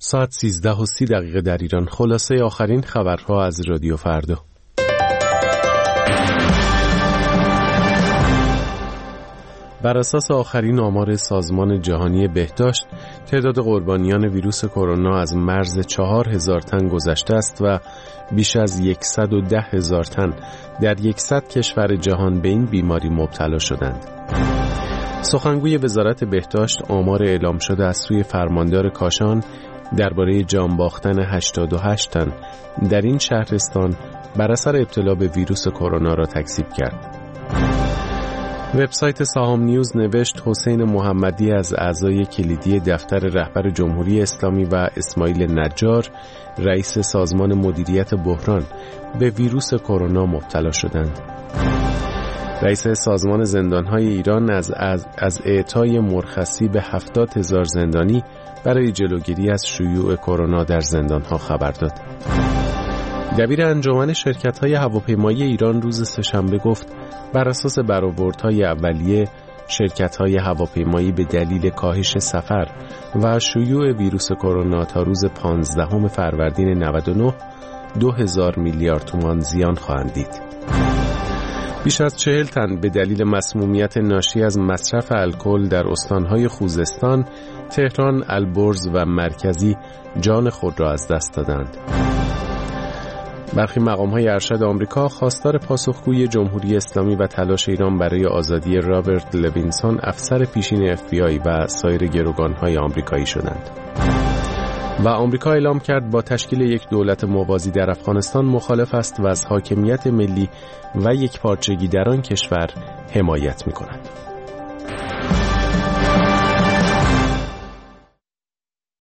ساعت 13:30 در ایران. خلاصه آخرین خبرها از رادیو فردا. بر اساس آخرین آمار سازمان جهانی بهداشت، تعداد قربانیان ویروس کرونا از مرز 4,000 تن گذشته است و بیش از 110,000 تن در 100 کشور جهان به این بیماری مبتلا شدند. سخنگوی وزارت بهداشت آمار اعلام شده از سوی فرماندار کاشان درباره جان باختن 88 تن در این شهرستان بر اثر ابتلا به ویروس کرونا را تکذیب کرد. وبسایت سهام نیوز نوشت حسین محمدی از اعضای کلیدی دفتر رهبر جمهوری اسلامی و اسماعیل نجار رئیس سازمان مدیریت بحران به ویروس کرونا مبتلا شدند. رئیس سازمان زندانهای ایران از اعطای مرخصی به 70,000 زندانی برای جلوگیری از شیوع کرونا در زندانها خبر داد. دبیر انجمن شرکت‌های هواپیمایی ایران روز سه‌شنبه گفت بر اساس برآوردهای اولیه شرکت‌های هواپیمایی به دلیل کاهش سفر و شیوع ویروس کرونا تا روز 15 فروردین 99 2000 میلیارد تومان زیان خواهند دید. بیش از 40 تن به دلیل مسمومیت ناشی از مصرف الکل در استانهای خوزستان، تهران، البرز و مرکزی جان خود را از دست دادند. برخی مقام‌های ارشد آمریکا خواستار پاسخگویی جمهوری اسلامی و تلاش ایران برای آزادی رابرت لوینسون افسر پیشین FBI و سایر گروگان‌های آمریکایی شدند. و آمریکا اعلام کرد با تشکیل یک دولت موازی در افغانستان مخالف است و از حاکمیت ملی و یک پارچگی در آن کشور حمایت می‌کند.